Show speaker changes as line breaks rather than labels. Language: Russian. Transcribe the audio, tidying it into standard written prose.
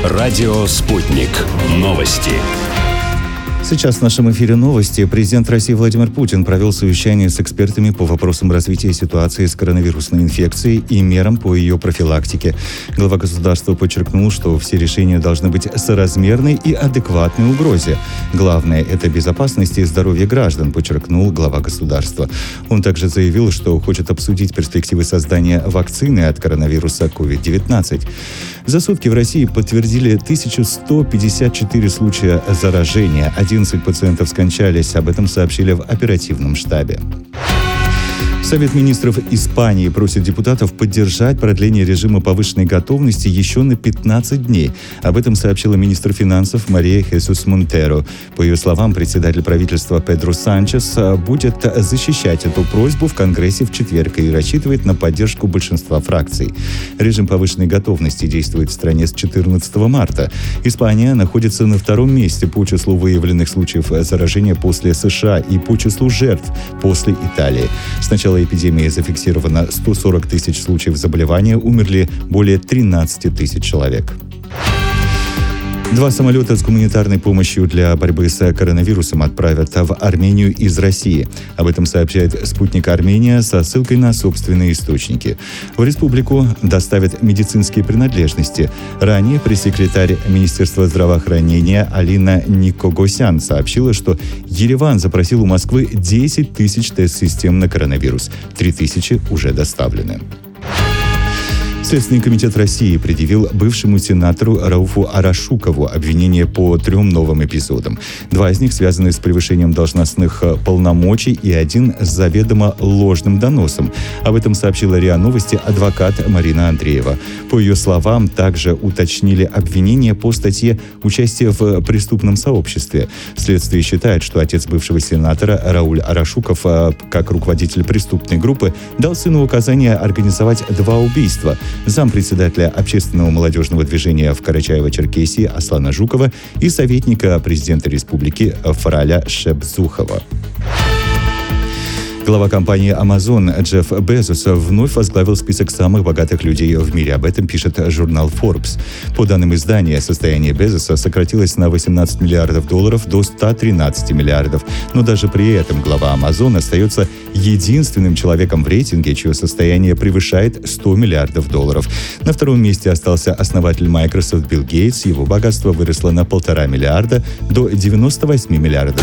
Радио «Спутник». Новости.
Сейчас в нашем эфире новости. Президент России Владимир Путин провел совещание с экспертами по вопросам развития ситуации с коронавирусной инфекцией и мерам по ее профилактике. Глава государства подчеркнул, что все решения должны быть соразмерны и адекватны угрозе. Главное – это безопасность и здоровье граждан, подчеркнул глава государства. Он также заявил, что хочет обсудить перспективы создания вакцины от коронавируса COVID-19. За сутки в России подтвердили 1154 случая заражения. 11 пациентов скончались. Об этом сообщили в оперативном штабе. Совет министров Испании просит депутатов поддержать продление режима повышенной готовности еще на 15 дней. Об этом сообщила министр финансов Мария Хесус Монтеро. По ее словам, председатель правительства Педро Санчес будет защищать эту просьбу в Конгрессе в четверг и рассчитывает на поддержку большинства фракций. Режим повышенной готовности действует в стране с 14 марта. Испания находится на втором месте по числу выявленных случаев заражения после США и по числу жертв после Италии. С начала эпидемии зафиксировано 140 тысяч случаев заболевания, умерли более 13 тысяч человек. 2 самолета с гуманитарной помощью для борьбы с коронавирусом отправят в Армению из России. Об этом сообщает «Спутник Армения» со ссылкой на собственные источники. В республику доставят медицинские принадлежности. Ранее пресс-секретарь Министерства здравоохранения Алина Никогосян сообщила, что Ереван запросил у Москвы 10 тысяч тест-систем на коронавирус. 3 тысячи уже доставлены. Следственный комитет России предъявил бывшему сенатору Рауфу Арашукову обвинения по 3 новым эпизодам. 2 из них связаны с превышением должностных полномочий и 1 с заведомо ложным доносом. Об этом сообщила РИА Новости адвокат Марина Андреева. По ее словам, также уточнили обвинения по статье «Участие в преступном сообществе». Следствие считает, что отец бывшего сенатора Рауль Арашуков, как руководитель преступной группы, дал сыну указание организовать 2 убийства. Зампредседателя общественного молодежного движения в Карачаево-Черкесии Аслана Жукова и советника президента республики Фараля Шебзухова. Глава компании Amazon Джефф Безос вновь возглавил список самых богатых людей в мире. Об этом пишет журнал Forbes. По данным издания, состояние Безоса сократилось на $18 миллиардов до 113 миллиардов. Но даже при этом глава Amazon остается единственным человеком в рейтинге, чье состояние превышает $100 миллиардов. На втором месте остался основатель Microsoft Билл Гейтс. Его богатство выросло на $1,5 миллиарда до $98 миллиардов.